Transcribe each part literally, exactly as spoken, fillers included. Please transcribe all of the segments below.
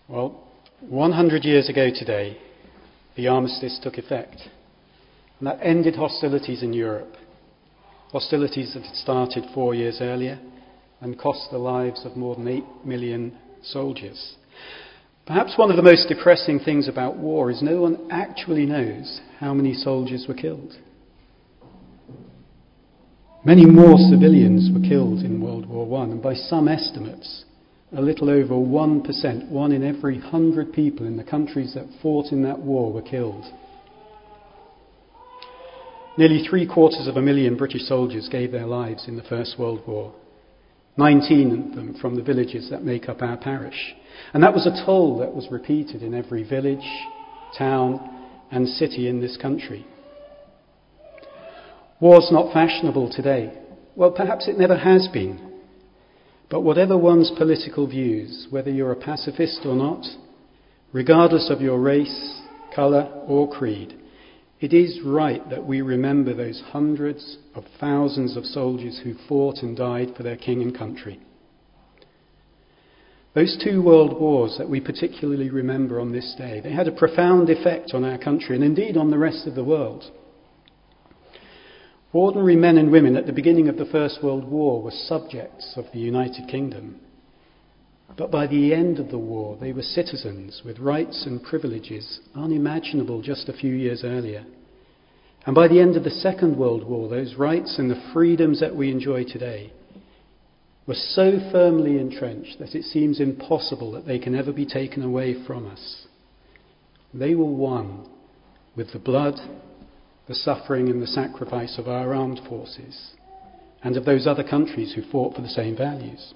Well, one hundred years ago today, the armistice took effect, and that ended hostilities in Europe. Hostilities that had started four years earlier and cost the lives of more than eight million soldiers. Perhaps one of the most depressing things about war is no one actually knows how many soldiers were killed. Many more civilians were killed in World War One, and by some estimates, a little over one percent, one in every hundred people in the countries that fought in that war were killed. Nearly three quarters of a million British soldiers gave their lives in the First World War. nineteen of them from the villages that make up our parish. And that was a toll that was repeated in every village, town and city in this country. War's not fashionable today. Well, perhaps it never has been. But whatever one's political views, whether you're a pacifist or not, regardless of your race, colour or creed, it is right that we remember those hundreds of thousands of soldiers who fought and died for their king and country. Those two world wars that we particularly remember on this day, they had a profound effect on our country and indeed on the rest of the world. Ordinary men and women at the beginning of the First World War were subjects of the United Kingdom. But by the end of the war, they were citizens with rights and privileges unimaginable just a few years earlier. And by the end of the Second World War, those rights and the freedoms that we enjoy today were so firmly entrenched that it seems impossible that they can ever be taken away from us. They were won with the blood, the suffering and the sacrifice of our armed forces and of those other countries who fought for the same values.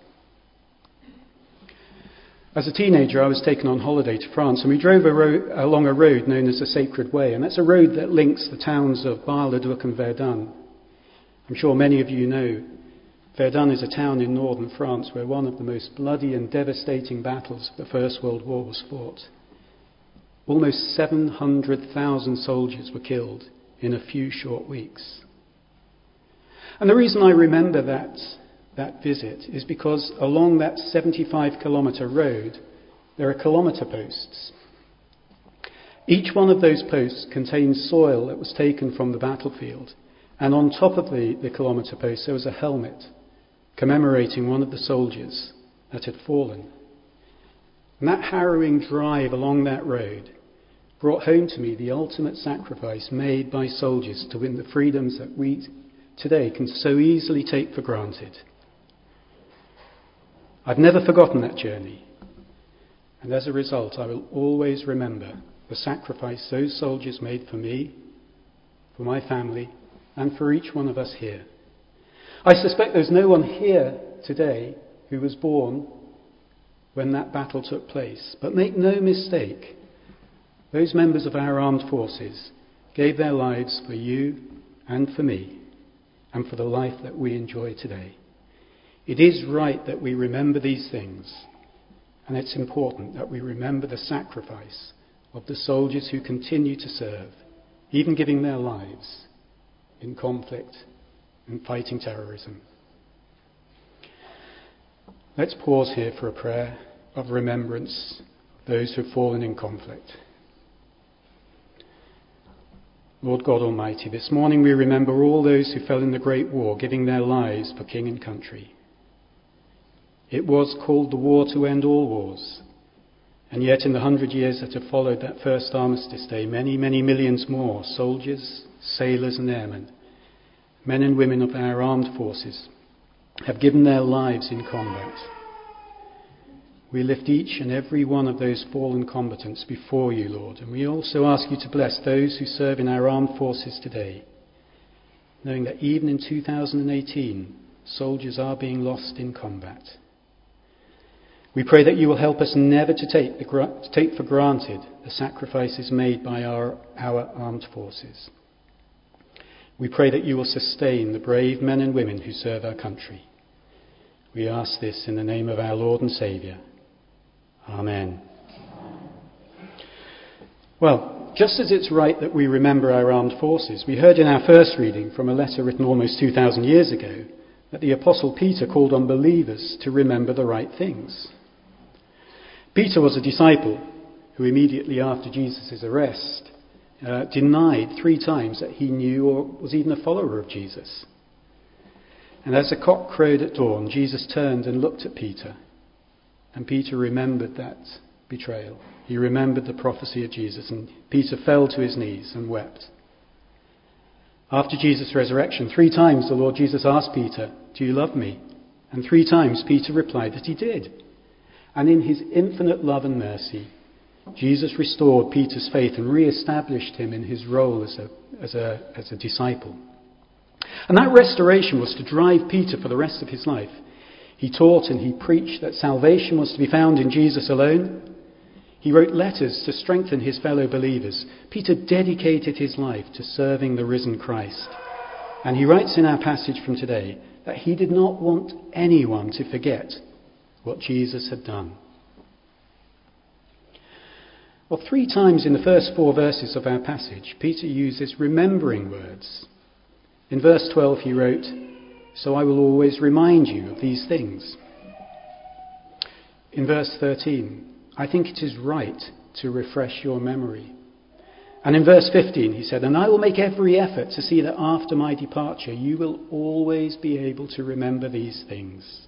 As a teenager, I was taken on holiday to France, and we drove a ro- along a road known as the Sacred Way, and that's a road that links the towns of Bar-le-Duc and Verdun. I'm sure many of you know Verdun is a town in northern France where one of the most bloody and devastating battles of the First World War was fought. Almost seven hundred thousand soldiers were killed in a few short weeks. And the reason I remember that that visit is because along that seventy-five kilometre road there are kilometre posts. Each one of those posts contains soil that was taken from the battlefield, and on top of the, the kilometre post there was a helmet commemorating one of the soldiers that had fallen. And that harrowing drive along that road brought home to me the ultimate sacrifice made by soldiers to win the freedoms that we today can so easily take for granted. I've never forgotten that journey, and as a result I will always remember the sacrifice those soldiers made for me, for my family, and for each one of us here. I suspect there's no one here today who was born when that battle took place, but make no mistake, those members of our armed forces gave their lives for you and for me, and for the life that we enjoy today. It is right that we remember these things, and it's important that we remember the sacrifice of the soldiers who continue to serve, even giving their lives in conflict and fighting terrorism. Let's pause here for a prayer of remembrance of those who have fallen in conflict. Lord God Almighty, this morning we remember all those who fell in the Great War, giving their lives for king and country. It was called the war to end all wars, and yet in the hundred years that have followed that first armistice day, many, many millions more soldiers, sailors and airmen, men and women of our armed forces, have given their lives in combat. We lift each and every one of those fallen combatants before you, Lord, and we also ask you to bless those who serve in our armed forces today, knowing that even in two thousand eighteen, soldiers are being lost in combat. We pray that you will help us never to take, the, to take for granted the sacrifices made by our, our armed forces. We pray that you will sustain the brave men and women who serve our country. We ask this in the name of our Lord and Saviour. Amen. Well, just as it's right that we remember our armed forces, we heard in our first reading from a letter written almost two thousand years ago that the Apostle Peter called on believers to remember the right things. Peter was a disciple who immediately after Jesus' arrest uh, denied three times that he knew or was even a follower of Jesus. And as the cock crowed at dawn, Jesus turned and looked at Peter. And Peter remembered that betrayal. He remembered the prophecy of Jesus, and Peter fell to his knees and wept. After Jesus' resurrection, three times the Lord Jesus asked Peter, "Do you love me?" And three times Peter replied that he did. And in his infinite love and mercy, Jesus restored Peter's faith and re-established him in his role as a, as a, as a disciple. And that restoration was to drive Peter for the rest of his life. He taught and he preached that salvation was to be found in Jesus alone. He wrote letters to strengthen his fellow believers. Peter dedicated his life to serving the risen Christ. And he writes in our passage from today that he did not want anyone to forget what Jesus had done. Well, three times in the first four verses of our passage, Peter uses remembering words. In verse twelve he wrote, "So I will always remind you of these things." In verse thirteen, "I think it is right to refresh your memory." And in verse fifteen he said, "And I will make every effort to see that after my departure you will always be able to remember these things."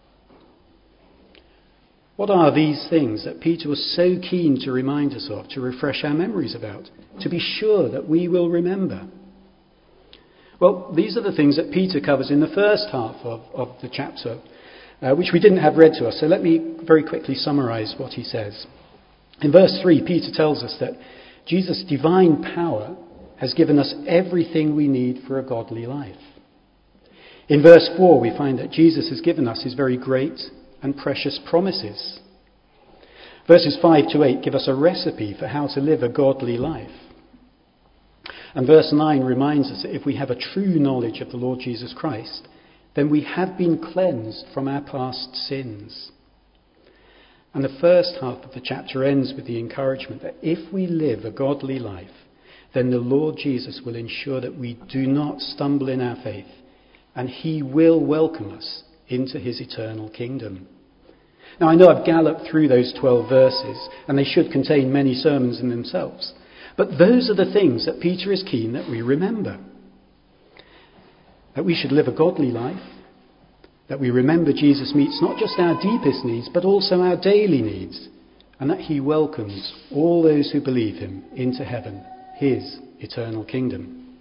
What are these things that Peter was so keen to remind us of, to refresh our memories about, to be sure that we will remember? Well, these are the things that Peter covers in the first half of, of the chapter, uh, which we didn't have read to us. So let me very quickly summarise what he says. In verse three, Peter tells us that Jesus' divine power has given us everything we need for a godly life. In verse four, we find that Jesus has given us his very great and precious promises. Verses five to eight give us a recipe for how to live a godly life. And verse nine reminds us that if we have a true knowledge of the Lord Jesus Christ, then we have been cleansed from our past sins. And the first half of the chapter ends with the encouragement that if we live a godly life, then the Lord Jesus will ensure that we do not stumble in our faith, and he will welcome us into his eternal kingdom. Now, I know I've galloped through those twelve verses, and they should contain many sermons in themselves. But those are the things that Peter is keen that we remember. That we should live a godly life. That we remember Jesus meets not just our deepest needs, but also our daily needs. And that he welcomes all those who believe him into heaven, his eternal kingdom.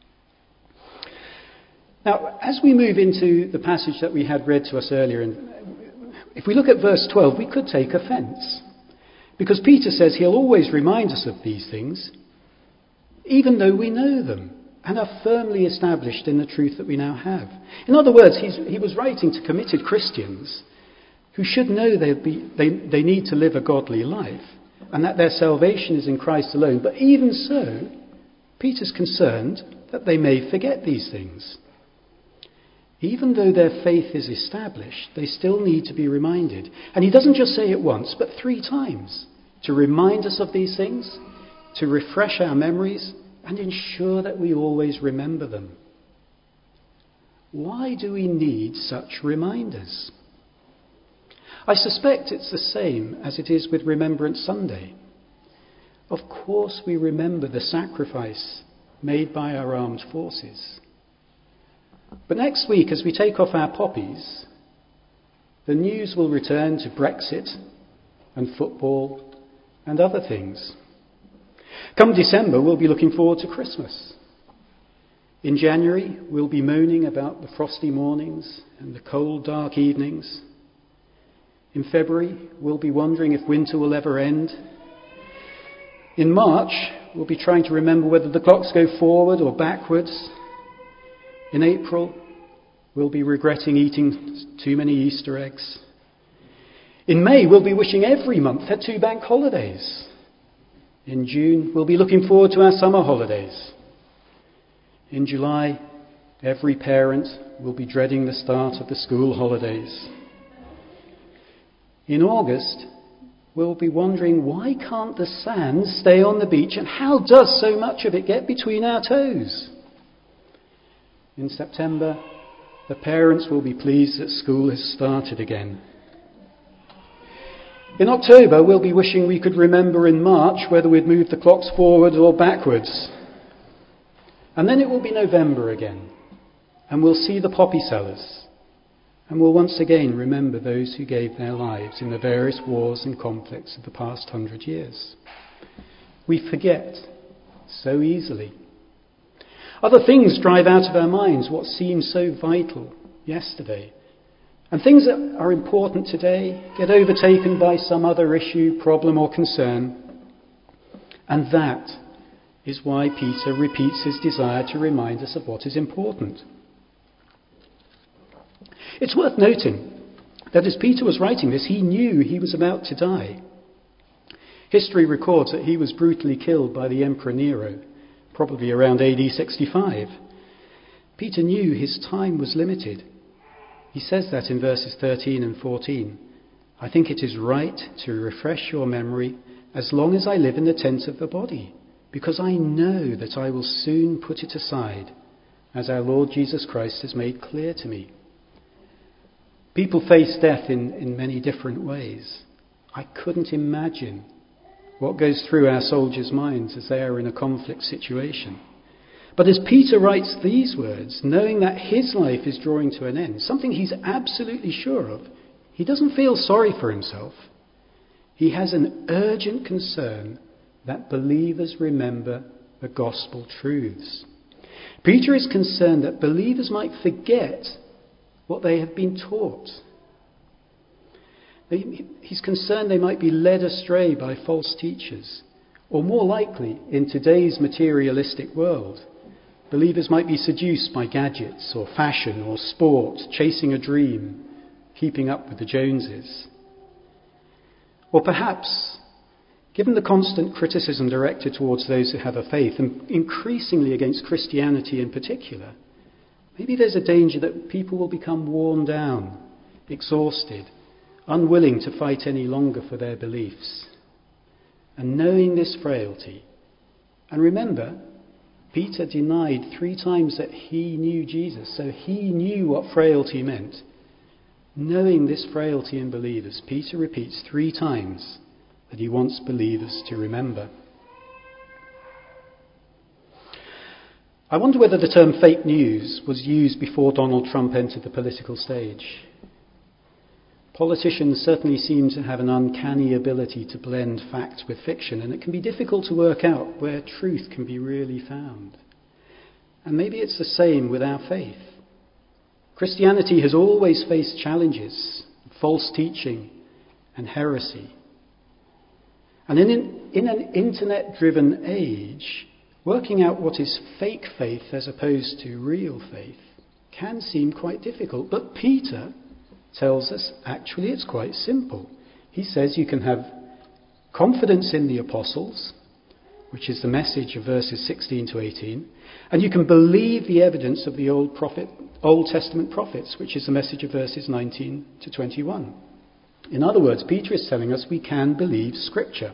Now, as we move into the passage that we had read to us earlier, and if we look at verse twelve, we could take offence. Because Peter says he'll always remind us of these things, even though we know them and are firmly established in the truth that we now have. In other words, he's, he was writing to committed Christians who should know be, they, they need to live a godly life and that their salvation is in Christ alone. But even so, Peter's concerned that they may forget these things. Even though their faith is established, they still need to be reminded. And he doesn't just say it once, but three times, to remind us of these things, to refresh our memories, and ensure that we always remember them. Why do we need such reminders? I suspect it's the same as it is with Remembrance Sunday. Of course we remember the sacrifice made by our armed forces. But next week, as we take off our poppies, the news will return to Brexit and football and other things. Come December, we'll be looking forward to Christmas. In January, we'll be moaning about the frosty mornings and the cold, dark evenings. In February, we'll be wondering if winter will ever end. In March, we'll be trying to remember whether the clocks go forward or backwards. In April, we'll be regretting eating too many Easter eggs. In May, we'll be wishing every month had two bank holidays. In June, we'll be looking forward to our summer holidays. In July, every parent will be dreading the start of the school holidays. In August, we'll be wondering, why can't the sand stay on the beach, and how does so much of it get between our toes? In September, the parents will be pleased that school has started again. In October, we'll be wishing we could remember in March whether we'd moved the clocks forward or backwards. And then it will be November again, and we'll see the poppy sellers, and we'll once again remember those who gave their lives in the various wars and conflicts of the past hundred years. We forget so easily. Other things drive out of our minds what seemed so vital yesterday. And things that are important today get overtaken by some other issue, problem or concern. And that is why Peter repeats his desire to remind us of what is important. It's worth noting that as Peter was writing this, he knew he was about to die. History records that he was brutally killed by the Emperor Nero, probably around A D sixty-five. Peter knew his time was limited. He says that in verses thirteen and fourteen. I think it is right to refresh your memory as long as I live in the tent of the body, because I know that I will soon put it aside, as our Lord Jesus Christ has made clear to me. People face death in, in many different ways. I couldn't imagine what goes through our soldiers' minds as they are in a conflict situation. But as Peter writes these words, knowing that his life is drawing to an end, something he's absolutely sure of, he doesn't feel sorry for himself. He has an urgent concern that believers remember the gospel truths. Peter is concerned that believers might forget what they have been taught. He's concerned they might be led astray by false teachers, or more likely, in today's materialistic world, believers might be seduced by gadgets or fashion or sport, chasing a dream, keeping up with the Joneses. Or perhaps, given the constant criticism directed towards those who have a faith, and increasingly against Christianity in particular, maybe there's a danger that people will become worn down, exhausted, unwilling to fight any longer for their beliefs. And knowing this frailty, and remember, Peter denied three times that he knew Jesus, so he knew what frailty meant. Knowing this frailty in believers, Peter repeats three times that he wants believers to remember. I wonder whether the term fake news was used before Donald Trump entered the political stage. Politicians certainly seem to have an uncanny ability to blend fact with fiction, and it can be difficult to work out where truth can be really found. And maybe it's the same with our faith. Christianity has always faced challenges, false teaching and heresy. And in, in an internet-driven age, working out what is fake faith as opposed to real faith can seem quite difficult. But Peter tells us actually it's quite simple. He says you can have confidence in the apostles, which is the message of verses sixteen to eighteen, and you can believe the evidence of the Old prophet, Old Testament prophets, which is the message of verses nineteen to twenty-one. In other words, Peter is telling us we can believe Scripture.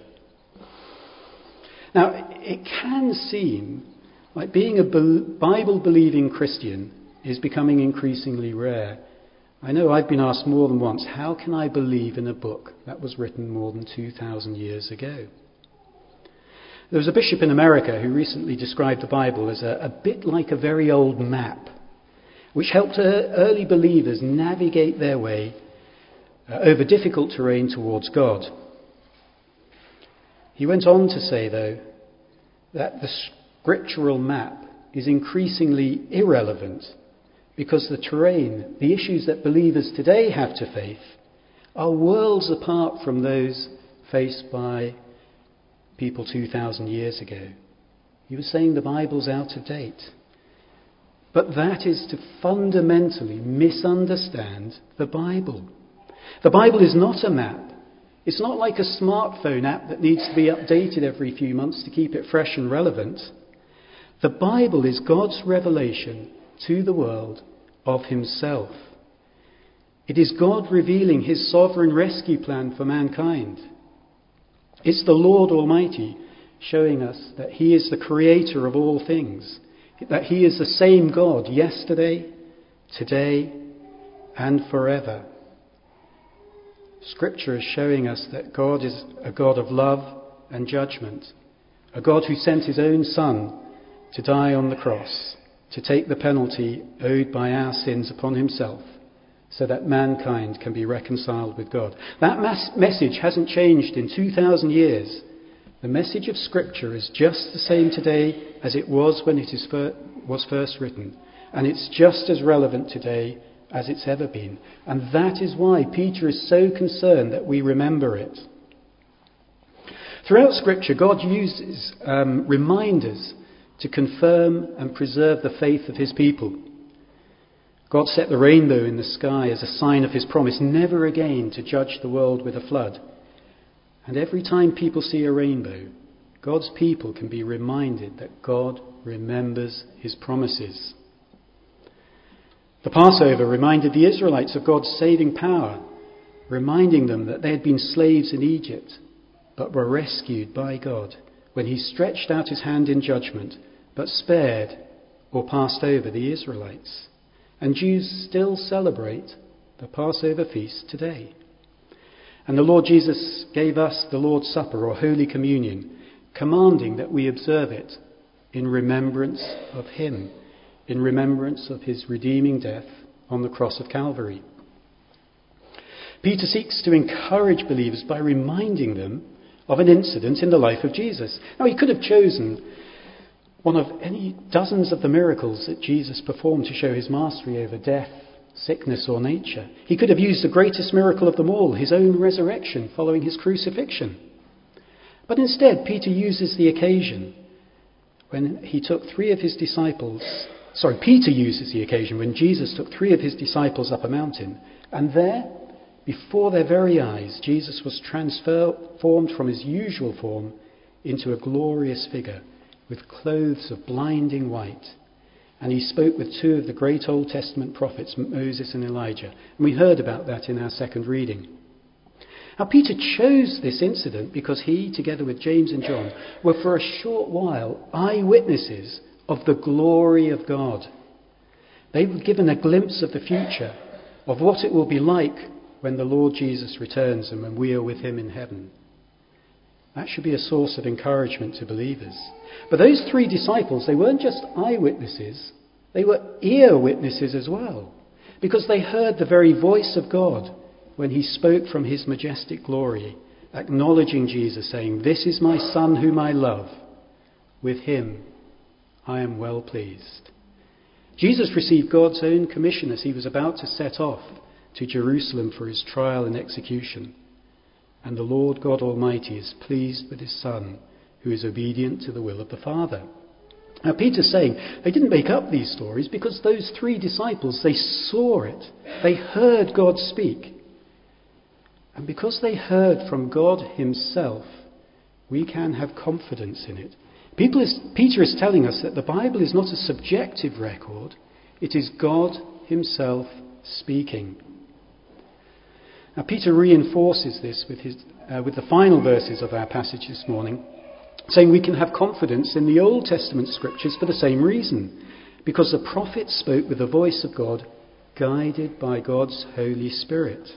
Now, it can seem like being a Bible-believing Christian is becoming increasingly rare. I know I've been asked more than once, how can I believe in a book that was written more than two thousand years ago? There was a bishop in America who recently described the Bible as a, a bit like a very old map, which helped early believers navigate their way uh, over difficult terrain towards God. He went on to say, though, that the scriptural map is increasingly irrelevant because the terrain, the issues that believers today have to face, are worlds apart from those faced by people two thousand years ago. He was saying the Bible's out of date. But that is to fundamentally misunderstand the Bible. The Bible is not a map. It's not like a smartphone app that needs to be updated every few months to keep it fresh and relevant. The Bible is God's revelation to the world of himself. It is God revealing his sovereign rescue plan for mankind. It's the Lord Almighty showing us that he is the creator of all things, that he is the same God yesterday, today, and forever. Scripture is showing us that God is a God of love and judgment, a God who sent his own Son to die on the cross, to take the penalty owed by our sins upon himself, so that mankind can be reconciled with God. That mass- message hasn't changed in two thousand years. The message of Scripture is just the same today as it was when it is fir- was first written, and it's just as relevant today as it's ever been. And that is why Peter is so concerned that we remember it. Throughout Scripture, God uses um, reminders to confirm and preserve the faith of his people. God set the rainbow in the sky as a sign of his promise never again to judge the world with a flood. And every time people see a rainbow, God's people can be reminded that God remembers his promises. The Passover reminded the Israelites of God's saving power, reminding them that they had been slaves in Egypt, but were rescued by God when he stretched out his hand in judgment, but spared or passed over the Israelites. And Jews still celebrate the Passover feast today. And the Lord Jesus gave us the Lord's Supper, or Holy Communion, commanding that we observe it in remembrance of him, in remembrance of his redeeming death on the cross of Calvary. Peter seeks to encourage believers by reminding them of an incident in the life of Jesus. Now, he could have chosen one of any dozens of the miracles that Jesus performed to show his mastery over death, sickness, or nature. He could have used the greatest miracle of them all, his own resurrection following his crucifixion. But instead, Peter uses the occasion when he took three of his disciples, sorry, Peter uses the occasion when Jesus took three of his disciples up a mountain, and there, before their very eyes, Jesus was transformed from his usual form into a glorious figure with clothes of blinding white. And he spoke with two of the great Old Testament prophets, Moses and Elijah. And we heard about that in our second reading. Now, Peter chose this incident because he, together with James and John, were for a short while eyewitnesses of the glory of God. They were given a glimpse of the future, of what it will be like when the Lord Jesus returns and when we are with him in heaven. That should be a source of encouragement to believers. But those three disciples, they weren't just eyewitnesses, they were ear witnesses as well, because they heard the very voice of God when he spoke from his majestic glory, acknowledging Jesus, saying, "This is my Son whom I love. With him I am well pleased." Jesus received God's own commission as he was about to set off to Jerusalem for his trial and execution. And the Lord God Almighty is pleased with his Son, who is obedient to the will of the Father. Now, Peter's saying they didn't make up these stories because those three disciples, they saw it. They heard God speak. And because they heard from God himself, we can have confidence in it. People is, Peter is telling us that the Bible is not a subjective record. It is God himself speaking. Now, Peter reinforces this with, his, uh, with the final verses of our passage this morning, saying we can have confidence in the Old Testament scriptures for the same reason, because the prophets spoke with the voice of God, guided by God's Holy Spirit.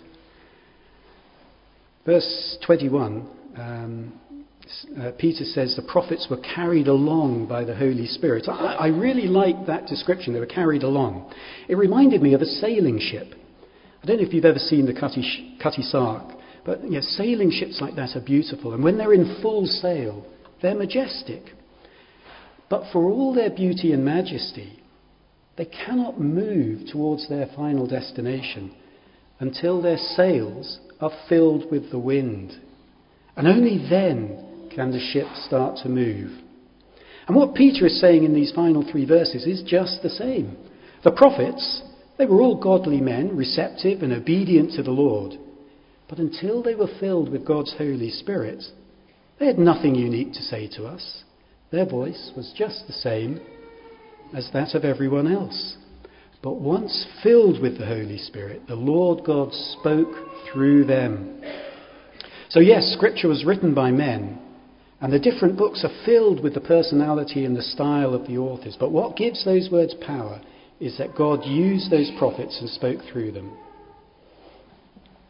Verse twenty-one, um, uh, Peter says the prophets were carried along by the Holy Spirit. I, I really like that description, they were carried along. It reminded me of a sailing ship. I don't know if you've ever seen the Cutty, Cutty Sark, but you know, sailing ships like that are beautiful. And when they're in full sail, they're majestic. But for all their beauty and majesty, they cannot move towards their final destination until their sails are filled with the wind. And only then can the ship start to move. And what Peter is saying in these final three verses is just the same. The prophets, they were all godly men, receptive and obedient to the Lord. But until they were filled with God's Holy Spirit, they had nothing unique to say to us. Their voice was just the same as that of everyone else. But once filled with the Holy Spirit, the Lord God spoke through them. So yes, Scripture was written by men, and the different books are filled with the personality and the style of the authors. But what gives those words power is that God used those prophets and spoke through them.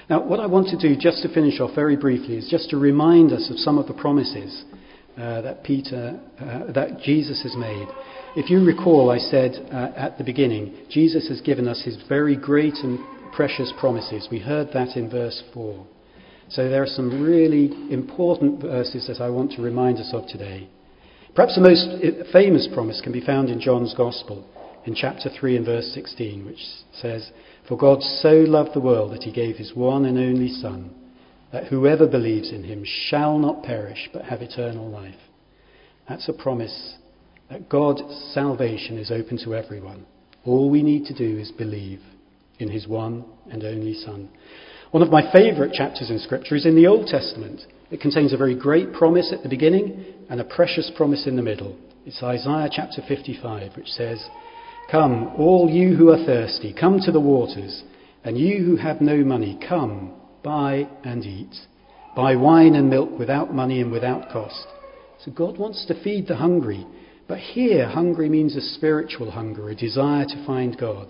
Now, what I want to do, just to finish off very briefly, is just to remind us of some of the promises uh, that Peter, uh, that Jesus has made. If you recall, I said uh, at the beginning, Jesus has given us his very great and precious promises. We heard that in verse four. So there are some really important verses that I want to remind us of today. Perhaps the most famous promise can be found in John's Gospel, in chapter three and verse sixteen, which says, "For God so loved the world that he gave his one and only Son, that whoever believes in him shall not perish but have eternal life." That's a promise that God's salvation is open to everyone. All we need to do is believe in his one and only Son. One of my favourite chapters in Scripture is in the Old Testament. It contains a very great promise at the beginning and a precious promise in the middle. It's Isaiah chapter fifty-five, which says, "Come, all you who are thirsty, come to the waters, and you who have no money, come, buy and eat. Buy wine and milk without money and without cost." So God wants to feed the hungry, but here hungry means a spiritual hunger, a desire to find God.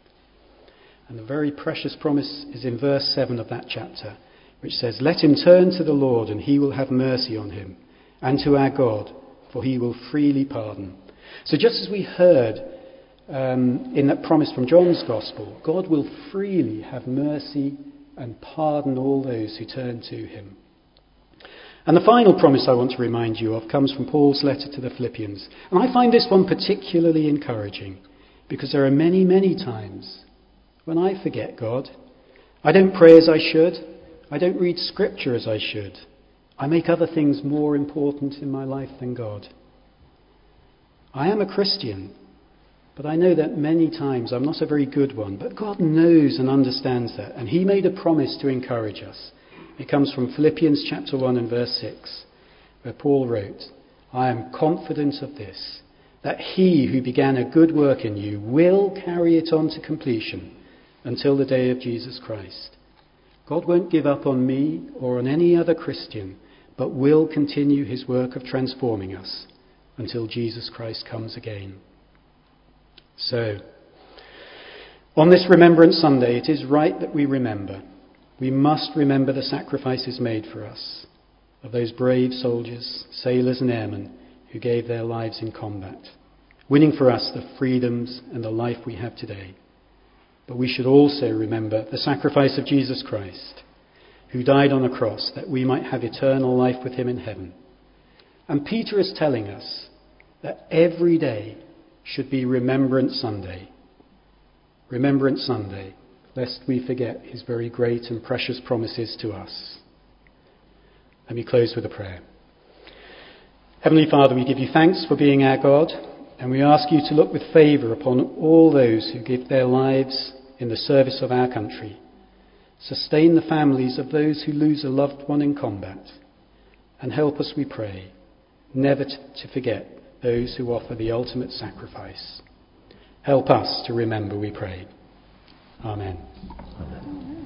And the very precious promise is in verse seven of that chapter, which says, "Let him turn to the Lord, and he will have mercy on him, and to our God, for he will freely pardon." So just as we heard um, in that promise from John's Gospel, God will freely have mercy and pardon all those who turn to him. And the final promise I want to remind you of comes from Paul's letter to the Philippians. And I find this one particularly encouraging, because there are many, many times when I forget God. I don't pray as I should. I don't read Scripture as I should. I make other things more important in my life than God. I am a Christian, but I know that many times I'm not a very good one. But God knows and understands that. And he made a promise to encourage us. It comes from Philippians chapter one and verse six, where Paul wrote, "I am confident of this, that he who began a good work in you will carry it on to completion until the day of Jesus Christ." God won't give up on me or on any other Christian, but will continue his work of transforming us until Jesus Christ comes again. So, on this Remembrance Sunday, it is right that we remember. We must remember the sacrifices made for us, of those brave soldiers, sailors and airmen who gave their lives in combat, winning for us the freedoms and the life we have today. But we should also remember the sacrifice of Jesus Christ, who died on a cross that we might have eternal life with him in heaven. And Peter is telling us that every day should be Remembrance Sunday. Remembrance Sunday, lest we forget his very great and precious promises to us. Let me close with a prayer. Heavenly Father, we give you thanks for being our God, and we ask you to look with favour upon all those who give their lives in the service of our country. Sustain the families of those who lose a loved one in combat, and help us, we pray, never to forget those who offer the ultimate sacrifice. Help us to remember, we pray. Amen. Amen.